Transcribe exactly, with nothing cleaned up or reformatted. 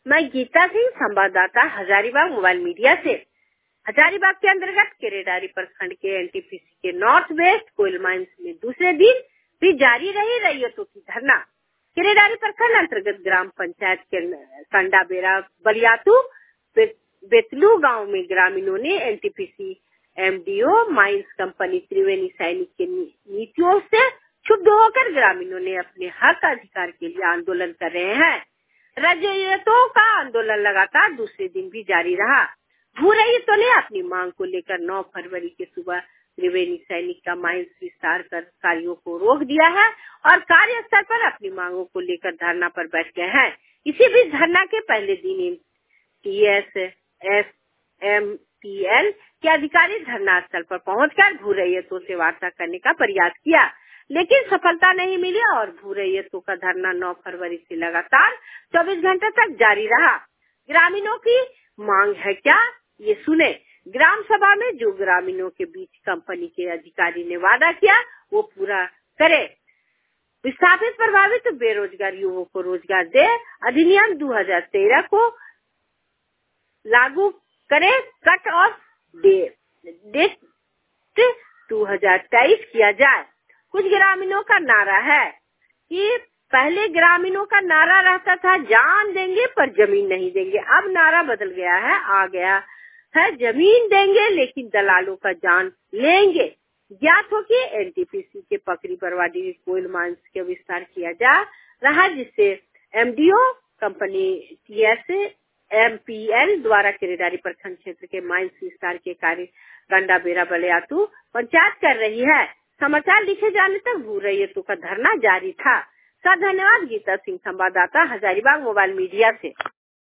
मैं गीता सिंह, संवाददाता Hazaribagh mobile media से। हजारीबाग के अंतर्गत केरेडारी प्रखंड के एनटीपीसी के नॉर्थ वेस्ट कोयल माइंस में दूसरे दिन भी जारी रही रैयतों की धरना। केरेडारी प्रखंड अंतर्गत ग्राम पंचायत के कंडा बेरा बलियातू बे, बेतलू गांव में ग्रामीणों ने NTPC MDO mines company Triveni Sainik के नीतियों से क्षुब्ध होकर ग्रामीणों ने अपने हक अधिकार के लिए आंदोलन कर रहे हैं। रैयतों का आंदोलन लगातार दूसरे दिन भी जारी रहा। भू रैयतों ने अपनी मांग को लेकर नौ फरवरी के सुबह त्रिवेणी सैनिक का माइंस विस्तार कर कार्यों को रोक दिया है और कार्यस्थल पर अपनी मांगों को लेकर धरना पर बैठ गए हैं। इसी बीच धरना के पहले दिन T S S M P L के अधिकारी धरना स्थल पर पहुंचकर भू रैयतों से वार्ता करने का प्रयास किया, लेकिन सफलता नहीं मिली और भू रैयतों का धरना नौ फरवरी से लगातार चौबीस घंटे तक जारी रहा। ग्रामीणों की मांग है क्या, ये सुने। ग्राम सभा में जो ग्रामीणों के बीच कंपनी के अधिकारी ने वादा किया वो पूरा करे। विस्थापित प्रभावित बेरोजगार युवकों को रोजगार दे। अधिनियम दो हज़ार तेरह को लागू करे। कट ऑफ डेट दो हज़ार तेईस किया जाए। कुछ ग्रामीणों का नारा है कि पहले ग्रामीणों का नारा रहता था जान देंगे पर जमीन नहीं देंगे। अब नारा बदल गया है, आ गया है जमीन देंगे लेकिन दलालों का जान लेंगे। ज्ञात हो कि एनटीपीसी के पकड़ी बरवाडी कोयल माइंस के विस्तार किया जा रहा, जिससे एमडीओ कंपनी टीएस एमपीएल द्वारा केरेडारी प्रखंड क्षेत्र के माइंस विस्तार के कार्य गंडा बेरा बलियातू पंचायत कर रही है। समाचार लिखे जाने तक भू रैयतों का धरना जारी था। सर धन्यवाद। गीता सिंह, संवाददाता हजारीबाग मोबाइल मीडिया से।